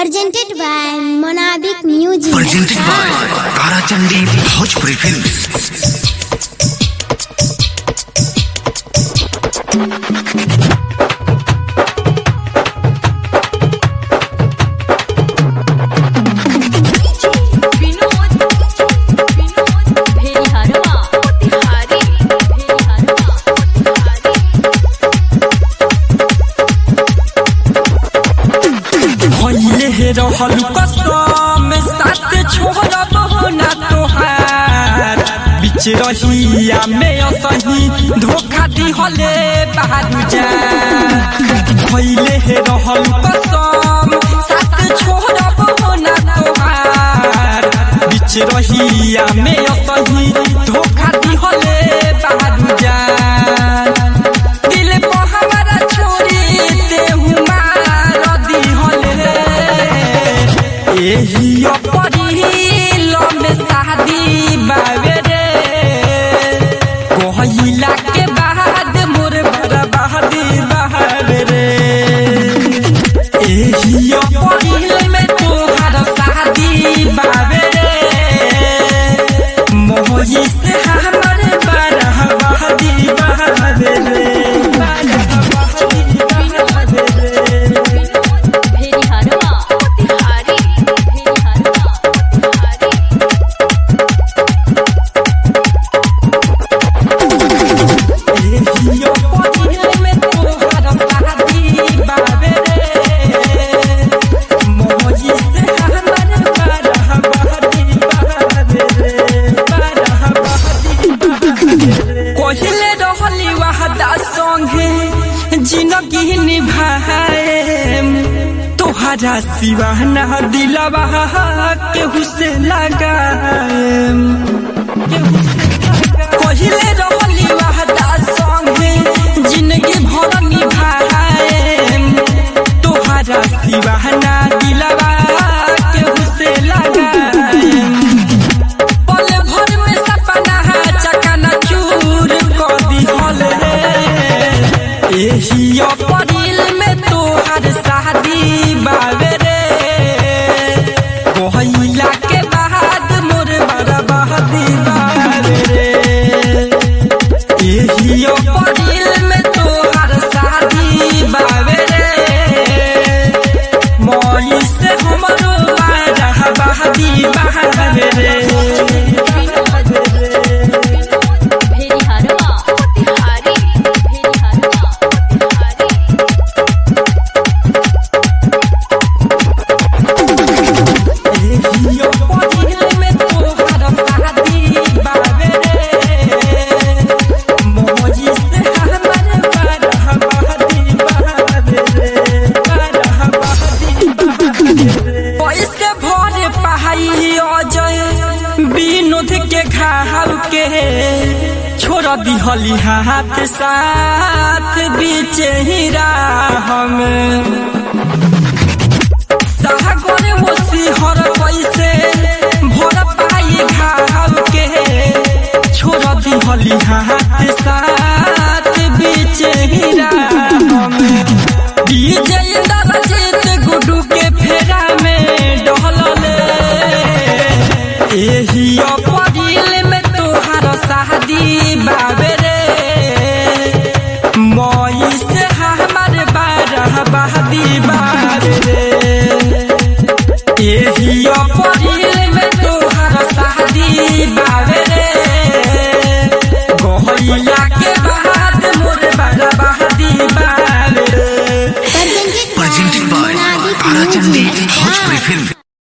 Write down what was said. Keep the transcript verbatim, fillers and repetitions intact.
Presented by Monabik Music. Presented by Tarachandi Bhojpuri Films. रहलू कसम साथ छोड़ब ना तोहार बीच रहिया में असही धोखा दिहले बहादुर जा भइले रहलू कसम साथ छोड़ब ना तोहार बीच रहिया में असही धोखा दिहले बहादुर जा दिल पर हमारा छोड़ी देहु मार दिहले एही अपरिल में शादी बावे रे कोहिला के बाद मोर बर्बादी बावे रे एही अपरिल में तोहार शादी बावे रे मोही से हमर बर्बादी बावे रे जिंदगी निभाए तोहरा सिवाना दिलवा केहू से लगाए कहिले रहली वहदा संगे जिंदगी भर निभाए तोहरा सिवाना दिलवा केहू से लगाए पल भर में सपना चकना चूर कर दिहले एही अपरिल में तोहार शादी बावे रे कोहिला के बाद मोर बर्बादी बावे रे एही अपरिल में तोहार शादी बावे रे मोई से हमरो बर्बादी बावे रे विनोद के घाव के छोड़ दिहली हाथ साथ बीच ही राह में सागर मोसी हर पैसे भर पाई घाव के छोड़ दिहली हाथ साथ बीच ही राह में विजय दलजीत गुड्डू के फेरा में डहलले एही अपरिल में तोहार शादी बावे रे मोई से हमर बर्बादी बावे रे एही अपरिल में तोहार शादी बावे रे कोहिला के